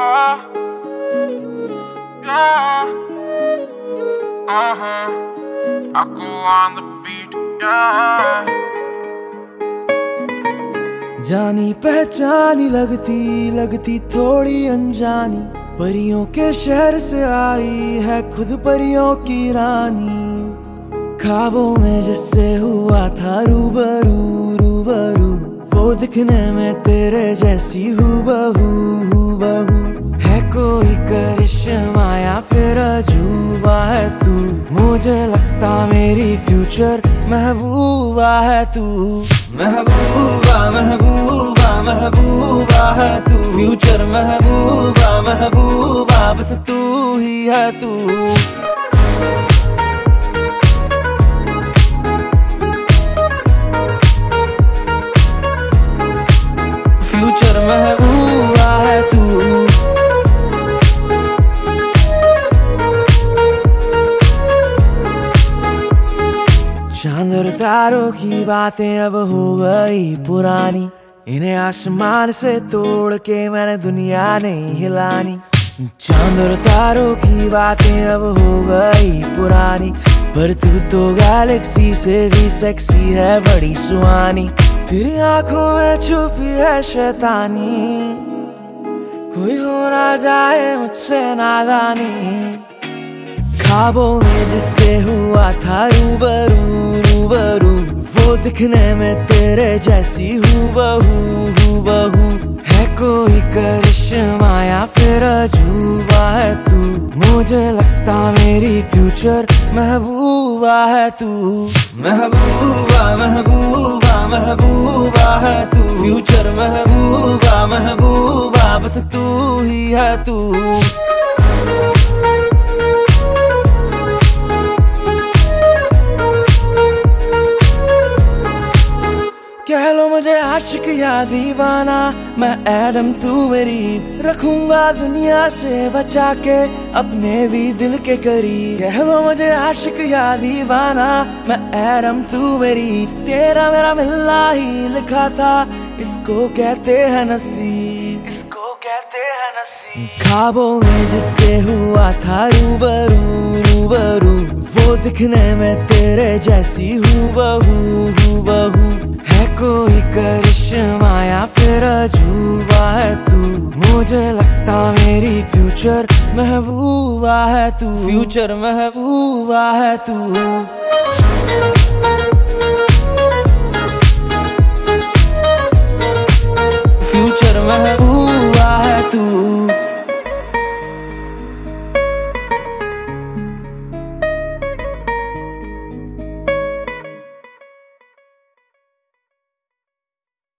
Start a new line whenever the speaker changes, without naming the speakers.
Oh, yeah. I go on the beat, yeah.
जानी पहचानी लगती थोड़ी अनजानी, परियों के शहर से आई है खुद परियों की रानी। ख्वाबों में जिससे हुआ था रूबरू, वो दिखने में तेरे जैसी हूबहू। है कोई करिश्मा या फिर अजूबा है तू, मुझे लगता मेरी फ्यूचर महबूबा है तू। महबूबा है तू, फ्यूचर महबूबा बस तू ही है तू। फ्यूचर महबूबा है तू। चांद और तारों की बातें अब हो गई पुरानी, इन्हें आसमान से तोड़ के मैंने दुनिया नहीं हिलानी। चांद और तारों की बातें अब हो गई पुरानी, पर तू तो गैलेक्सी से भी सेक्सी है, बड़ी सुहानी। तेरी आंखों में छुपी है शैतानी, कोई हो ना जाए मुझसे नादानी। ख्वाबों में जिससे हुआ था रूबरू, वो दिखने में तेरे जैसी हूबहू। है कोई करिश्मा या फिर अजूबा है तू, मुझे लगता मेरी फ्यूचर महबूबा है तू। महबूबा है तू, फ्यूचर महबूबा बस तू ही है तू। कह लो मुझे आशिक या दीवाना, मैं एडम तू मेरी ईव, रखूंगा दुनिया से बचा के अपने भी दिल के करीब। कह लो मुझे आशिक या दीवाना, मैं एडम तू मेरी ईव, तेरा मेरा मिलना ही लिखा था, इसको कहते हैं नसीब, इसको कहते हैं नसीब। ख्वाबों में जिससे हुआ था रूबरू, वो दिखने में तेरे जैसी हूबहू। है कोई करिश्मा या फिर अजूबा है तू, मुझे लगता मेरी फ्यूचर महबूबा है तू। फ्यूचर महबूबा है तू। फ्यूचर महबूबा